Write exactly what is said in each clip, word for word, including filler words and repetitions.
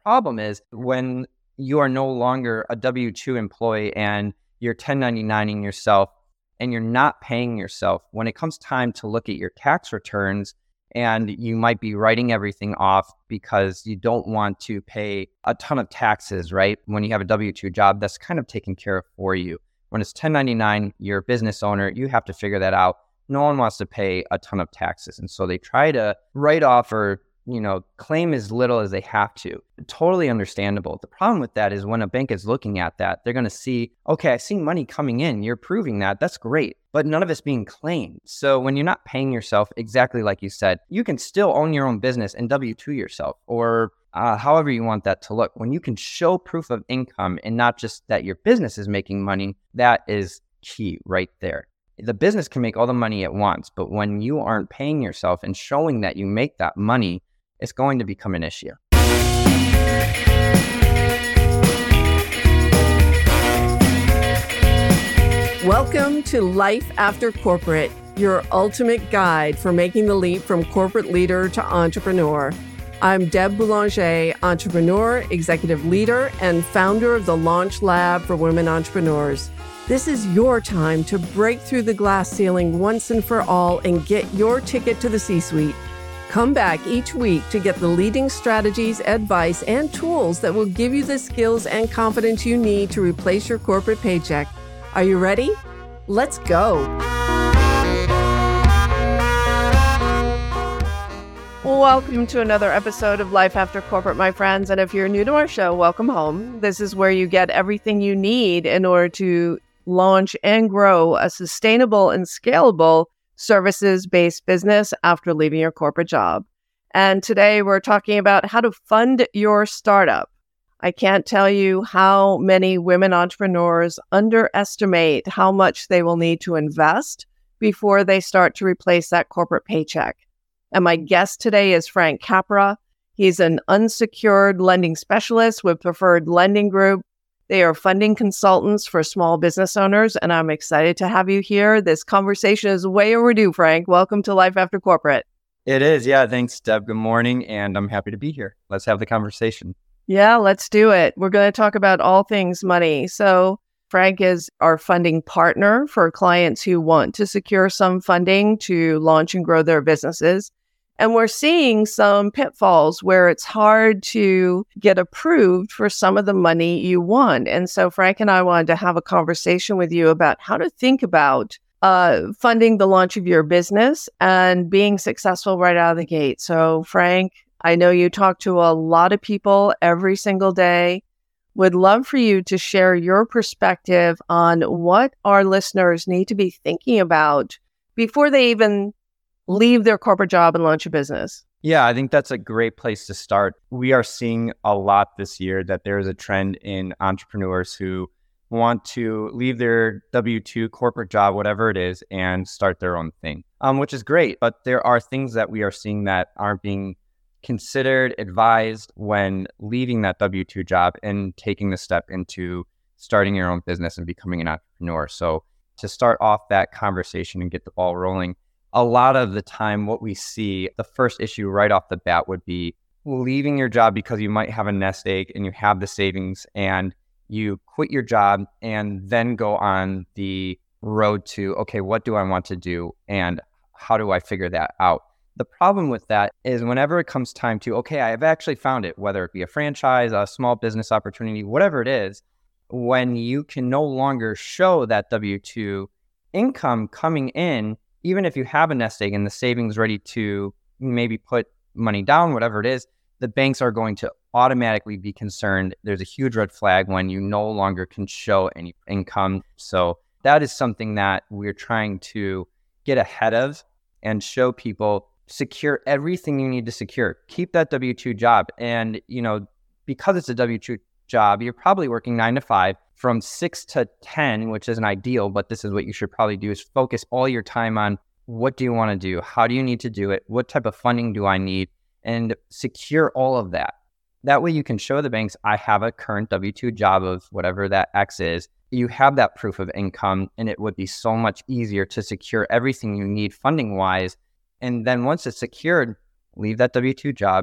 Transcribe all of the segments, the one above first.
problem is when you are no longer a W two employee and you're ten ninety-nining yourself and you're not paying yourself, when it comes time to look at your tax returns and you might be writing everything off because you don't want to pay a ton of taxes, right? When you have a W two job, that's kind of taken care of for you. When it's ten ninety-nine, you're a business owner, you have to figure that out. No one wants to pay a ton of taxes. And so they try to write off or, you know, claim as little as they have to. Totally understandable. The problem with that is when a bank is looking at that, they're going to see, okay, I see money coming in. You're proving that. That's great. But none of it's being claimed. So when you're not paying yourself, exactly like you said, you can still own your own business and W two yourself, or uh, however you want that to look. When you can show proof of income and not just that your business is making money, that is key right there. The business can make all the money it wants, but when you aren't paying yourself and showing that you make that money, it's going to become an issue. Welcome to Life After Corporate, your ultimate guide for making the leap from corporate leader to entrepreneur. I'm Deb Boulanger, entrepreneur, executive leader, and founder of the Launch Lab for Women Entrepreneurs. This is your time to break through the glass ceiling once and for all and get your ticket to the C-suite. Come back each week to get the leading strategies, advice, and tools that will give you the skills and confidence you need to replace your corporate paycheck. Are you ready? Let's go. Welcome to another episode of Life After Corporate, my friends. And if you're new to our show, welcome home. This is where you get everything you need in order to launch and grow a sustainable and scalable services-based business after leaving your corporate job. And today we're talking about how to fund your startup. I can't tell you how many women entrepreneurs underestimate how much they will need to invest before they start to replace that corporate paycheck. And my guest today is Frank Capra. He's an unsecured lending specialist with Preferred Lending Group. They are funding consultants for small business owners, and I'm excited to have you here. This conversation is way overdue, Frank. Welcome to Life After Corporate. It is. Yeah. Thanks, Deb. Good morning. And I'm happy to be here. Let's have the conversation. Yeah, let's do it. We're going to talk about all things money. So Frank is our funding partner for clients who want to secure some funding to launch and grow their businesses. And we're seeing some pitfalls where it's hard to get approved for some of the money you want. And so Frank and I wanted to have a conversation with you about how to think about uh, funding the launch of your business and being successful right out of the gate. So Frank, I know you talk to a lot of people every single day. Would love for you to share your perspective on what our listeners need to be thinking about before they even leave their corporate job and launch a business. Yeah, I think that's a great place to start. We are seeing a lot this year that there is a trend in entrepreneurs who want to leave their W two corporate job, whatever it is, and start their own thing, um, which is great. But there are things that we are seeing that aren't being considered, advised when leaving that W two job and taking the step into starting your own business and becoming an entrepreneur. So to start off that conversation and get the ball rolling, a lot of the time what we see, the first issue right off the bat would be leaving your job because you might have a nest egg and you have the savings and you quit your job and then go on the road to, okay, what do I want to do and how do I figure that out? The problem with that is whenever it comes time to, okay, I have actually found it, whether it be a franchise, a small business opportunity, whatever it is, when you can no longer show that W two income coming in, even if you have a nest egg and the savings ready to maybe put money down, whatever it is, the banks are going to automatically be concerned. There's a huge red flag when you no longer can show any income. So that is something that we're trying to get ahead of and show people, secure everything you need to secure. Keep that W two job. And, you know, because it's a W two job, you're probably working nine to five. From six to ten, which isn't ideal, but this is what you should probably do, is focus all your time on what do you want to do? How do you need to do it? What type of funding do I need? And secure all of that. That way you can show the banks, I have a current W two job of whatever that X is. You have that proof of income, and it would be so much easier to secure everything you need funding-wise. And then once it's secured, leave that W two job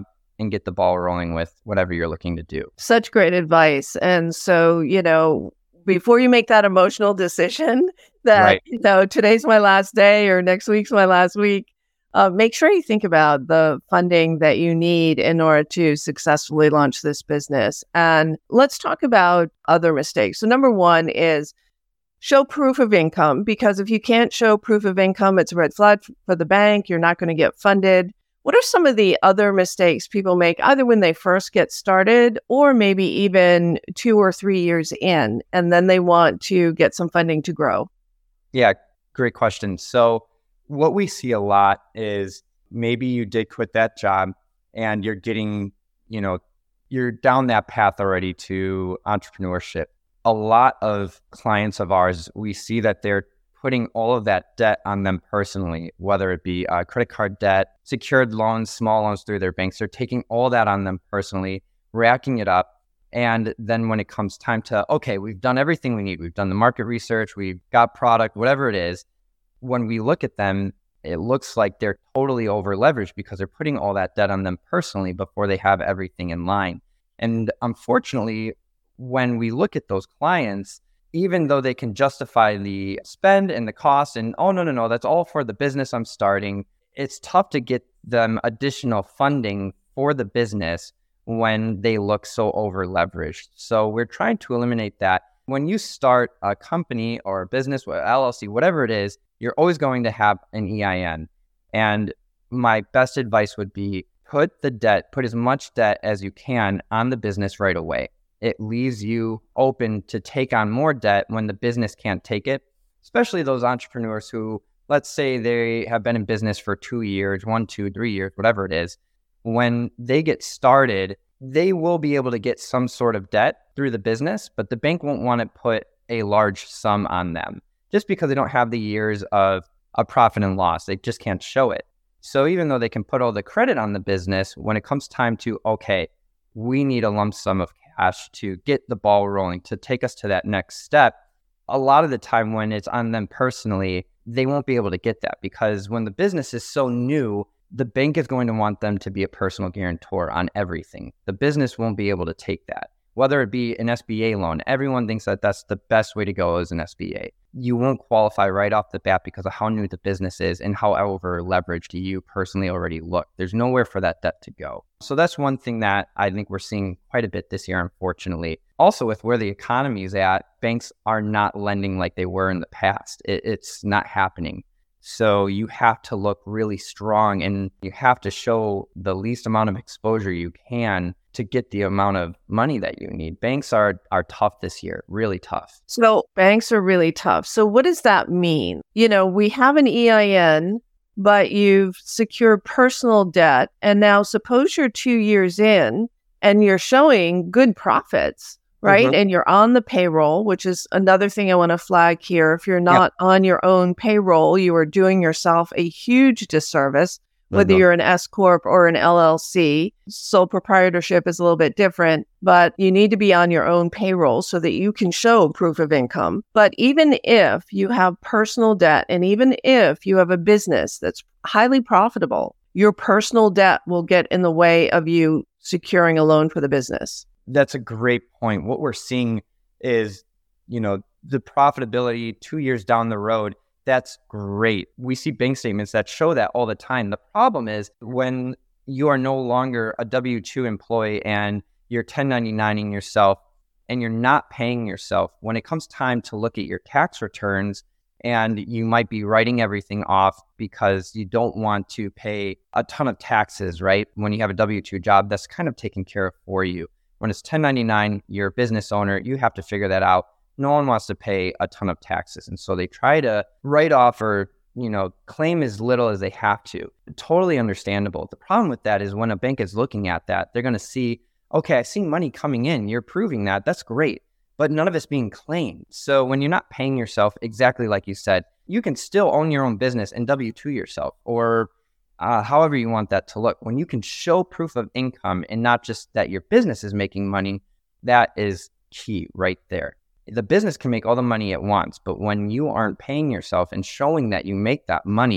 and get the ball rolling with whatever you're looking to do. Such great advice. And so, you know, before you make that emotional decision that, Right. you know, today's my last day or next week's my last week, uh, make sure you think about the funding that you need in order to successfully launch this business. And let's talk about other mistakes. So number one is show proof of income, because if you can't show proof of income, it's a red flag for the bank. You're not going to get funded. What are some of the other mistakes people make either when they first get started or maybe even two or three years in, and then they want to get some funding to grow? Yeah, great question. So what we see a lot is maybe you did quit that job and you're getting, you know, you're down that path already to entrepreneurship. A lot of clients of ours, we see that they're putting all of that debt on them personally, whether it be uh, credit card debt, secured loans, small loans through their banks. They're taking all that on them personally, racking it up. And then when it comes time to, okay, we've done everything we need. We've done the market research, we've got product, whatever it is. When we look at them, it looks like they're totally over leveraged because they're putting all that debt on them personally before they have everything in line. And unfortunately, when we look at those clients, even though they can justify the spend and the cost and, oh, no, no, no, that's all for the business I'm starting, it's tough to get them additional funding for the business when they look so over leveraged. So we're trying to eliminate that. When you start a company or a business, L L C, whatever it is, you're always going to have an E I N. And my best advice would be put the debt, put as much debt as you can on the business right away. It leaves you open to take on more debt when the business can't take it, especially those entrepreneurs who, let's say they have been in business for two years, one, two, three years, whatever it is. When they get started, they will be able to get some sort of debt through the business, but the bank won't want to put a large sum on them just because they don't have the years of a profit and loss. They just can't show it. So even though they can put all the credit on the business, when it comes time to, okay, we need a lump sum of cash to get the ball rolling, to take us to that next step, a lot of the time when it's on them personally, they won't be able to get that because when the business is so new, the bank is going to want them to be a personal guarantor on everything. The business won't be able to take that. Whether it be an S B A loan, everyone thinks that that's the best way to go is an S B A. You won't qualify right off the bat because of how new the business is and how over leveraged you personally already look. There's nowhere for that debt to go. So that's one thing that I think we're seeing quite a bit this year, unfortunately. Also, with where the economy is at, banks are not lending like they were in the past. It, it's not happening. So you have to look really strong and you have to show the least amount of exposure you can to get the amount of money that you need. Banks are are tough this year, really tough. So banks are really tough. So what does that mean? You know, we have an E I N, but you've secured personal debt. And now suppose you're two years in and you're showing good profits, right? Mm-hmm. And you're on the payroll, which is another thing I want to flag here. If you're not yep. on your own payroll, you are doing yourself a huge disservice. Whether you're an S Corp or an L L C, sole proprietorship is a little bit different, but you need to be on your own payroll so that you can show proof of income. But even if you have personal debt, and even if you have a business that's highly profitable, your personal debt will get in the way of you securing a loan for the business. That's a great point. What we're seeing is, you know, the profitability two years down the road. That's great. We see bank statements that show that all the time. The problem is when you are no longer a W two employee and you're ten ninety-nining yourself and you're not paying yourself, when it comes time to look at your tax returns and you might be writing everything off because you don't want to pay a ton of taxes, right? When you have a W two job, that's kind of taken care of for you. When it's ten ninety-nine, you're a business owner, you have to figure that out. No one wants to pay a ton of taxes. And so they try to write off or, you know, claim as little as they have to. Totally understandable. The problem with that is when a bank is looking at that, they're going to see, okay, I see money coming in. You're proving that. That's great. But none of it's being claimed. So when you're not paying yourself, exactly like you said, you can still own your own business and W two yourself or uh, however you want that to look. When you can show proof of income and not just that your business is making money, that is key right there. The business can make all the money at once, but when you aren't paying yourself and showing that you make that money,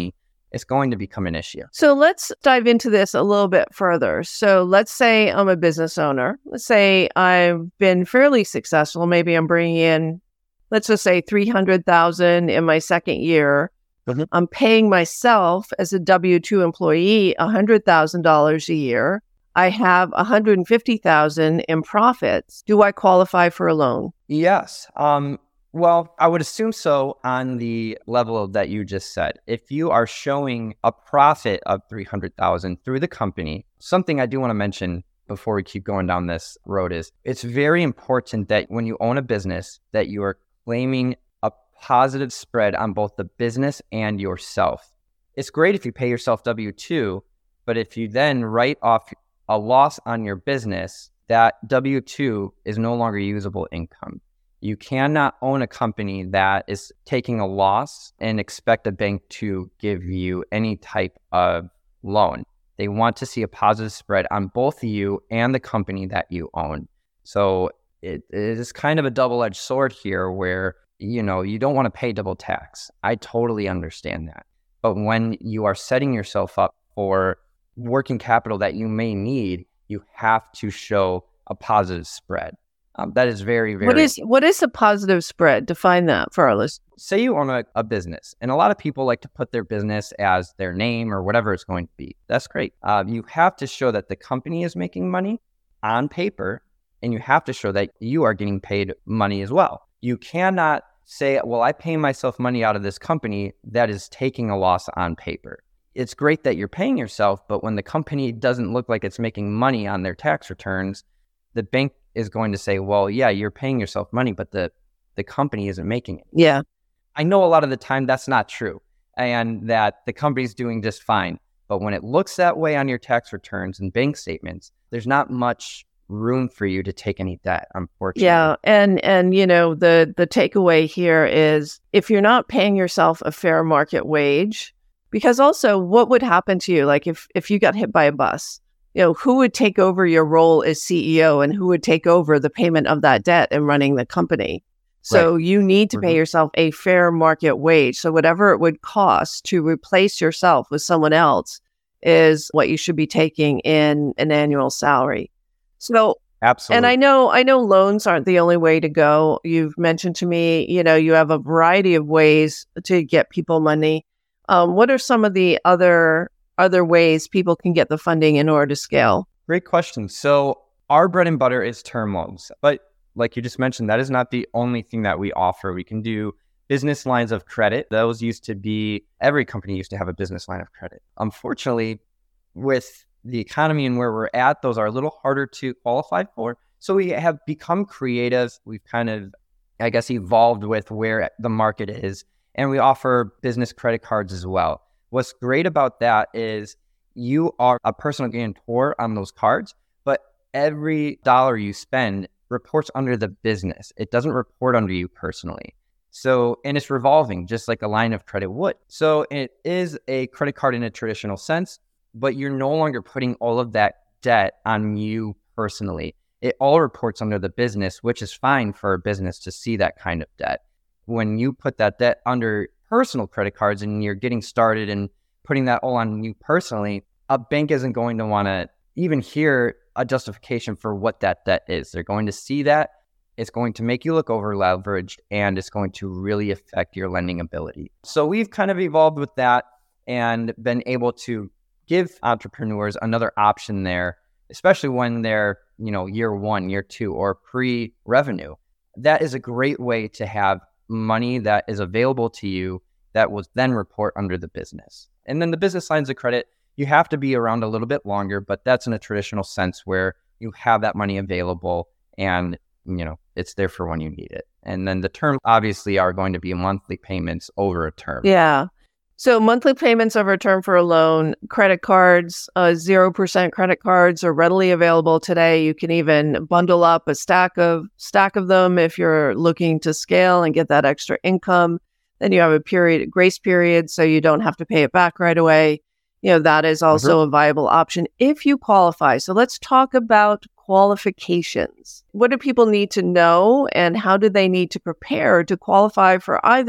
it's going to become an issue. So let's dive into this a little bit further. So let's say I'm a business owner. Let's say I've been fairly successful. Maybe I'm bringing in, let's just say three hundred thousand dollars in my second year. Mm-hmm. I'm paying myself as a W two employee one hundred thousand dollars a year. I have one hundred fifty thousand dollars in profits. Do I qualify for a loan? Yes. Um, well, I would assume so on the level that you just said. If you are showing a profit of three hundred thousand dollars through the company, something I do want to mention before we keep going down this road is it's very important that when you own a business that you are claiming a positive spread on both the business and yourself. It's great if you pay yourself W two, but if you then write off a loss on your business, that W two is no longer usable income. You cannot own a company that is taking a loss and expect a bank to give you any type of loan. They want to see a positive spread on both you and the company that you own. So it, it is kind of a double-edged sword here where, you know, you don't want to pay double tax. I totally understand that. But when you are setting yourself up for working capital that you may need, you have to show a positive spread. Um, that is very, very... What is what is a positive spread? Define that for our listeners. Say you own a, a business, and a lot of people like to put their business as their name or whatever it's going to be. That's great. Uh, you have to show that the company is making money on paper, and you have to show that you are getting paid money as well. You cannot say, well, I pay myself money out of this company that is taking a loss on paper. It's great that you're paying yourself, but when the company doesn't look like it's making money on their tax returns, the bank is going to say, well, yeah, you're paying yourself money, but the, the company isn't making it. Yeah. I know a lot of the time that's not true and that the company's doing just fine. But when it looks that way on your tax returns and bank statements, there's not much room for you to take any debt, unfortunately. Yeah. And, and you know, the, the takeaway here is if you're not paying yourself a fair market wage, because also what would happen to you? Like if, if you got hit by a bus, you know, who would take over your role as C E O and who would take over the payment of that debt and running the company? So right. You need to pay mm-hmm. yourself a fair market wage. So whatever it would cost to replace yourself with someone else is what you should be taking in an annual salary. So absolutely. And I know, I know loans aren't the only way to go. You've mentioned to me, you know, you have a variety of ways to get people money. Um, what are some of the other other ways people can get the funding in order to scale? Great question. So our bread and butter is term loans, but like you just mentioned, that is not the only thing that we offer. We can do business lines of credit. Those used to be, every company used to have a business line of credit. Unfortunately, with the economy and where we're at, those are a little harder to qualify for. So we have become creative. We've kind of, I guess, evolved with where the market is. And we offer business credit cards as well. What's great about that is you are a personal guarantor on those cards, but every dollar you spend reports under the business. It doesn't report under you personally. So, and it's revolving, just like a line of credit would. So it is a credit card in a traditional sense, but you're no longer putting all of that debt on you personally. It all reports under the business, which is fine for a business to see that kind of debt. When you put that debt under personal credit cards and you're getting started and putting that all on you personally, a bank isn't going to want to even hear a justification for what that debt is. They're going to see that. It's going to make you look over leveraged and it's going to really affect your lending ability. So we've kind of evolved with that and been able to give entrepreneurs another option there, especially when they're, you know, year one, year two, or pre-revenue. That is a great way to have money that is available to you that will then report under the business. And then the business lines of credit, you have to be around a little bit longer, but that's in a traditional sense where you have that money available and, you know, it's there for when you need it. And then the terms obviously are going to be monthly payments over a term. Yeah. So monthly payments over a term for a loan, credit cards, uh, zero percent credit cards are readily available today. You can even bundle up a stack of stack of them if you're looking to scale and get that extra income. Then you have a period, grace period, so you don't have to pay it back right away. You know, that is also mm-hmm. a viable option if you qualify. So let's talk about qualifications. What do people need to know and how do they need to prepare to qualify for either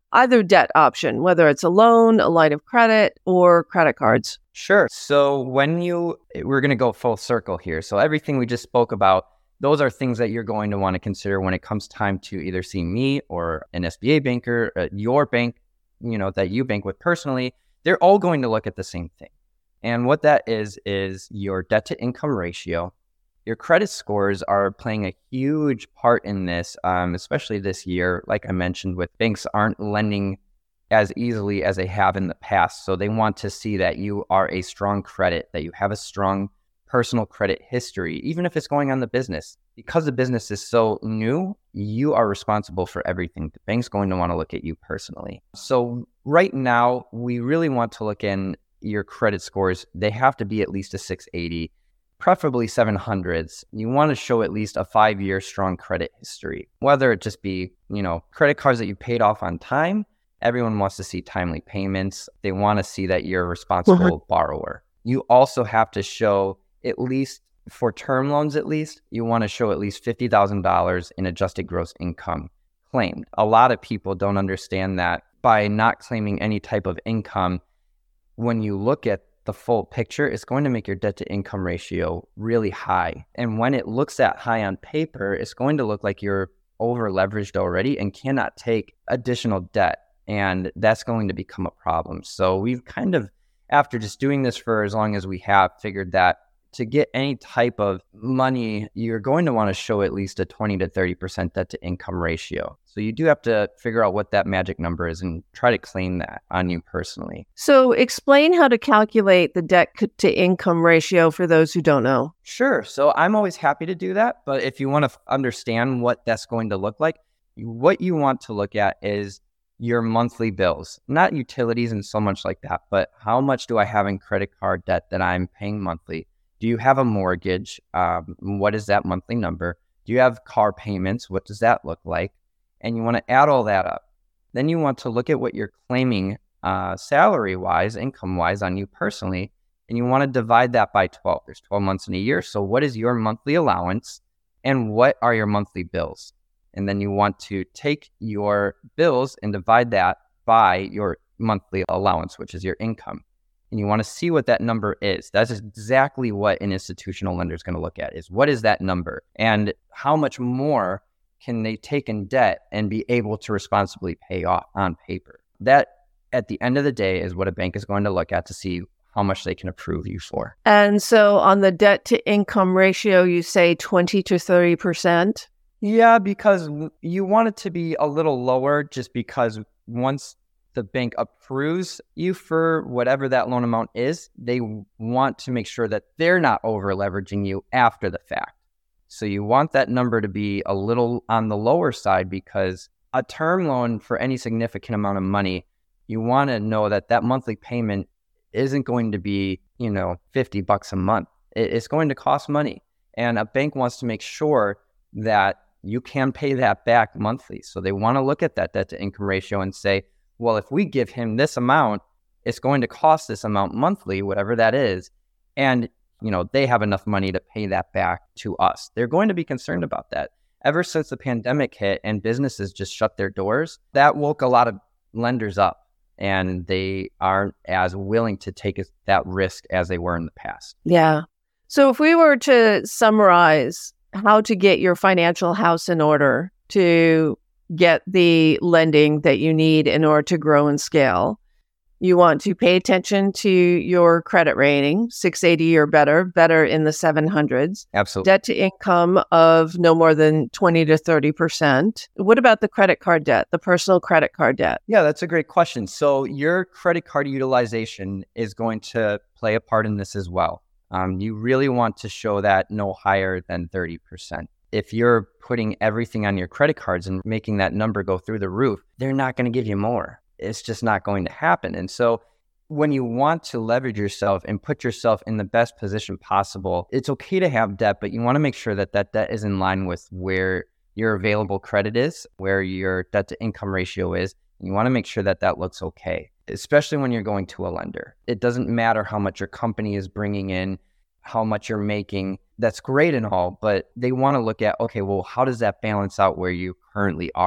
either debt option, whether it's a loan, a line of credit, or credit cards? Sure. So when you, we're going to go full circle here. So everything we just spoke about, those are things that you're going to want to consider when it comes time to either see me or an S B A banker, uh, your bank, you know, that you bank with personally. They're all going to look at the same thing. And what that is, is your debt to income ratio. Your credit scores are playing a huge part in this, um, especially this year. Like I mentioned, with banks aren't lending as easily as they have in the past. So they want to see that you are a strong credit, that you have a strong personal credit history, even if it's going on the business. Because the business is so new, you are responsible for everything. The bank's going to want to look at you personally. So right now, we really want to look in your credit scores. They have to be at least a six eighty, preferably seven hundreds. You want to show at least a five-year strong credit history, whether it just be, you know, credit cards that you paid off on time. Everyone wants to see timely payments. They want to see that you're a responsible mm-hmm. borrower. You also have to show, at least for term loans, at least, you want to show at least fifty thousand dollars in adjusted gross income claimed. A lot of people don't understand that by not claiming any type of income, when you look at the full picture, it's going to make your debt to income ratio really high. And when it looks that high on paper, it's going to look like you're over leveraged already and cannot take additional debt. And that's going to become a problem. So we've kind of, after just doing this for as long as we have, figured that to get any type of money, you're going to want to show at least a twenty to thirty percent debt to income ratio. So you do have to figure out what that magic number is and try to claim that on you personally. So explain how to calculate the debt to income ratio for those who don't know. Sure. So I'm always happy to do that. But if you want to understand what that's going to look like, what you want to look at is your monthly bills, not utilities and so much like that, but how much do I have in credit card debt that I'm paying monthly? Do you have a mortgage? Um, what is that monthly number? Do you have car payments? What does that look like? And you want to add all that up. Then you want to look at what you're claiming uh, salary-wise, income-wise on you personally, and you want to divide that by twelve. There's twelve months in a year. So what is your monthly allowance and what are your monthly bills? And then you want to take your bills and divide that by your monthly allowance, which is your income. And you want to see what that number is. That's exactly what an institutional lender is going to look at, is what is that number and how much more can they take in debt and be able to responsibly pay off on paper. That, at the end of the day, is what a bank is going to look at to see how much they can approve you for. And so on the debt to income ratio, you say twenty to thirty percent? Yeah, because you want it to be a little lower, just because once the bank approves you for whatever that loan amount is, they want to make sure that they're not over leveraging you after the fact. So you want that number to be a little on the lower side, because a term loan for any significant amount of money, you want to know that that monthly payment isn't going to be, you know, fifty bucks a month. It's going to cost money. And a bank wants to make sure that you can pay that back monthly. So they want to look at that debt to income ratio and say, well, if we give him this amount, it's going to cost this amount monthly, whatever that is. And, you know, they have enough money to pay that back to us. They're going to be concerned about that. Ever since the pandemic hit and businesses just shut their doors, that woke a lot of lenders up, and they aren't as willing to take that risk as they were in the past. Yeah. So if we were to summarize how to get your financial house in order to get the lending that you need in order to grow and scale, you want to pay attention to your credit rating, six eighty or better, better in the seven hundreds. Absolutely. Debt to income of no more than twenty to thirty percent. What about the credit card debt, the personal credit card debt? Yeah, that's a great question. So your credit card utilization is going to play a part in this as well. Um, you really want to show that no higher than thirty percent. If you're putting everything on your credit cards and making that number go through the roof, they're not going to give you more. It's just not going to happen. And so when you want to leverage yourself and put yourself in the best position possible, it's okay to have debt, but you want to make sure that that debt is in line with where your available credit is, where your debt to income ratio is. You want to make sure that that looks okay, especially when you're going to a lender. It doesn't matter how much your company is bringing in, how much you're making. That's great and all, but they want to look at, okay, well, how does that balance out where you currently are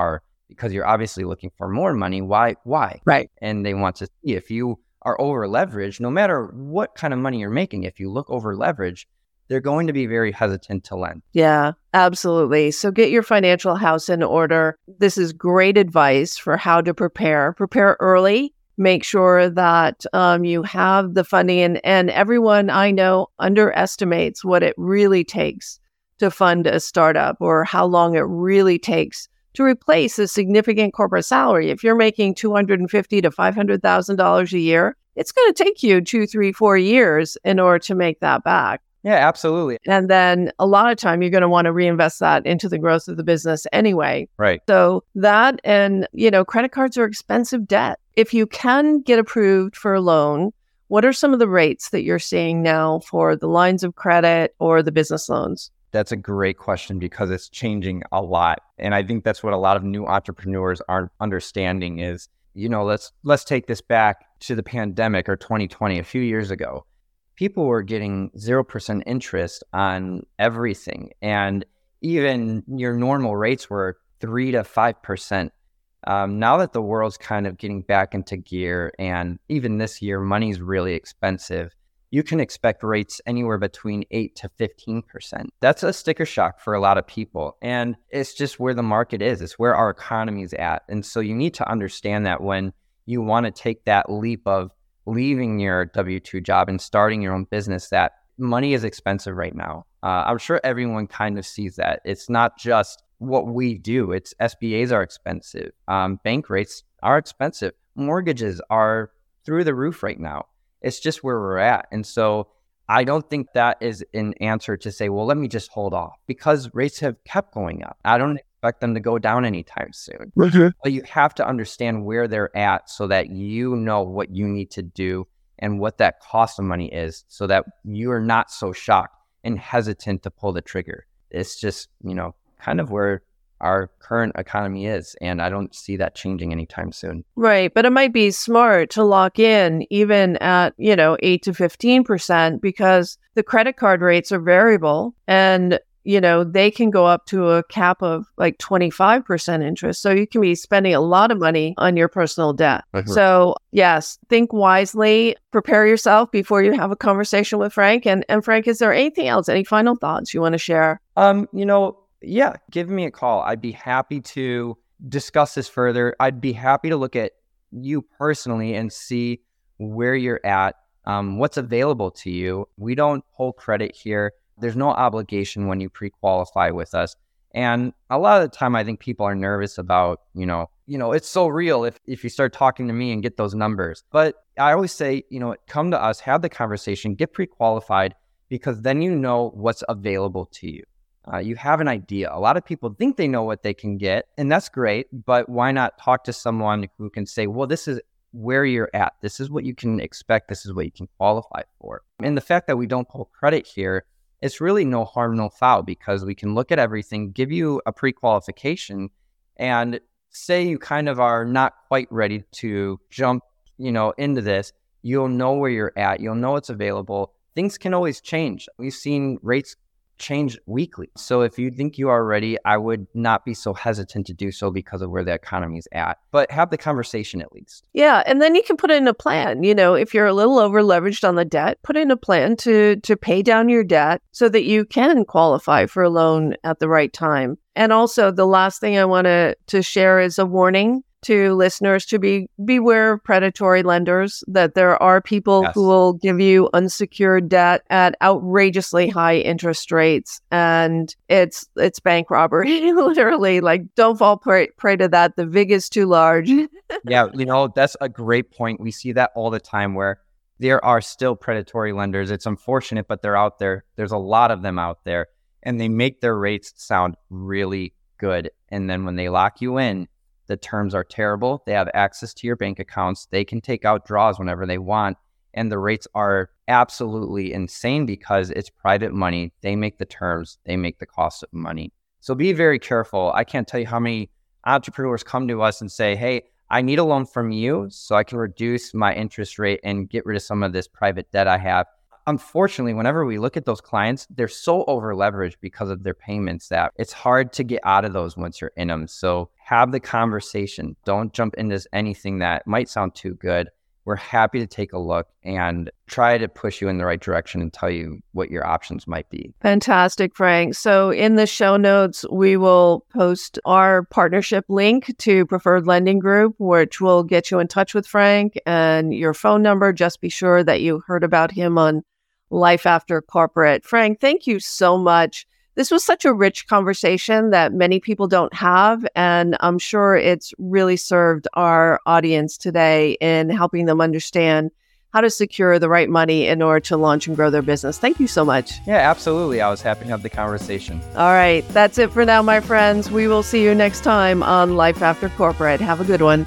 because you're obviously looking for more money. Why? Why? Right. And they want to see if you are over leveraged, no matter what kind of money you're making, if you look over leveraged, they're going to be very hesitant to lend. Yeah, absolutely. So get your financial house in order. This is great advice for how to prepare. Prepare early. Make sure that um, you have the funding. And, and everyone I know underestimates what it really takes to fund a startup, or how long it really takes to replace a significant corporate salary. If you're making two hundred fifty thousand dollars to five hundred thousand dollars a year, it's going to take you two, three, four years in order to make that back. Yeah, absolutely. And then a lot of time you're going to want to reinvest that into the growth of the business anyway. Right. So that, and, you know, credit cards are expensive debt. If you can get approved for a loan, what are some of the rates that you're seeing now for the lines of credit or the business loans? That's a great question, because it's changing a lot. And I think that's what a lot of new entrepreneurs aren't understanding is, you know, let's let's take this back to the pandemic or twenty twenty, a few years ago. People were getting zero percent interest on everything. And even your normal rates were three to five percent. Um, now that the world's kind of getting back into gear, and even this year, money's really expensive, you can expect rates anywhere between eight to fifteen percent. That's a sticker shock for a lot of people. And it's just where the market is. It's where our economy's at. And so you need to understand that when you want to take that leap of leaving your W two job and starting your own business, that money is expensive right now. Uh, I'm sure everyone kind of sees that. It's not just what we do. It's S B As are expensive. Um, bank rates are expensive. Mortgages are through the roof right now. It's just where we're at. And so I don't think that is an answer to say, well, let me just hold off, because rates have kept going up. I don't expect them to go down anytime soon. Mm-hmm. But you have to understand where they're at so that you know what you need to do and what that cost of money is, so that you are not so shocked and hesitant to pull the trigger. It's just, you know, kind of where our current economy is. And I don't see that changing anytime soon. Right. But it might be smart to lock in even at, you know, eight to fifteen percent, because the credit card rates are variable, and, you know, they can go up to a cap of like twenty-five percent interest. So you can be spending a lot of money on your personal debt. Mhm. So yes, think wisely, prepare yourself before you have a conversation with Frank. And, and Frank, is there anything else, any final thoughts you want to share? Um, you know, yeah, give me a call. I'd be happy to discuss this further. I'd be happy to look at you personally and see where you're at, um, what's available to you. We don't hold credit here. There's no obligation when you pre-qualify with us. And a lot of the time, I think people are nervous about, you know, you know, it's so real if, if you start talking to me and get those numbers. But I always say, you know, come to us, have the conversation, get pre-qualified, because then you know what's available to you. Uh, you have an idea. A lot of people think they know what they can get, and that's great, but why not talk to someone who can say, well, this is where you're at. This is what you can expect. This is what you can qualify for. And the fact that we don't pull credit here, it's really no harm, no foul, because we can look at everything, give you a pre-qualification, and say you kind of are not quite ready to jump, you know, into this. You'll know where you're at. You'll know what's available. Things can always change. We've seen rates change weekly. So if you think you are ready, I would not be so hesitant to do so because of where the economy is at. But have the conversation at least. Yeah. And then you can put in a plan. You know, if you're a little over leveraged on the debt, put in a plan to to pay down your debt so that you can qualify for a loan at the right time. And also, the last thing I want to to share is a warning to listeners to be beware of predatory lenders, that there are people Yes. who will give you unsecured debt at outrageously high interest rates, and it's it's bank robbery. Literally, like, don't fall prey, prey to that. The vig is too large. Yeah, you know, that's a great point. We see that all the time where there are still predatory lenders. It's unfortunate, but they're out there. There's a lot of them out there, and they make their rates sound really good. And then when they lock you in, the terms are terrible. They have access to your bank accounts. They can take out draws whenever they want. And the rates are absolutely insane because it's private money. They make the terms. They make the cost of money. So be very careful. I can't tell you how many entrepreneurs come to us and say, hey, I need a loan from you so I can reduce my interest rate and get rid of some of this private debt I have. Unfortunately, whenever we look at those clients, they're so over leveraged because of their payments that it's hard to get out of those once you're in them. So have the conversation. Don't jump into anything that might sound too good. We're happy to take a look and try to push you in the right direction and tell you what your options might be. Fantastic, Frank. So in the show notes, we will post our partnership link to Preferred Lending Group, which will get you in touch with Frank, and your phone number. Just be sure that you heard about him on Life After Corporate. Frank, thank you so much. This was such a rich conversation that many people don't have, and I'm sure it's really served our audience today in helping them understand how to secure the right money in order to launch and grow their business. Thank you so much. Yeah, absolutely. I was happy to have the conversation. All right. That's it for now, my friends. We will see you next time on Life After Corporate. Have a good one.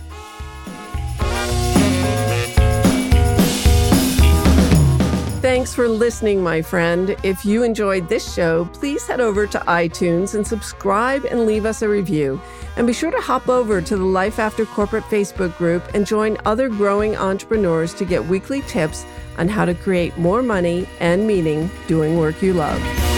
Thanks for listening, my friend. If you enjoyed this show, please head over to iTunes and subscribe and leave us a review. And be sure to hop over to the Life After Corporate Facebook group and join other growing entrepreneurs to get weekly tips on how to create more money and meaning doing work you love.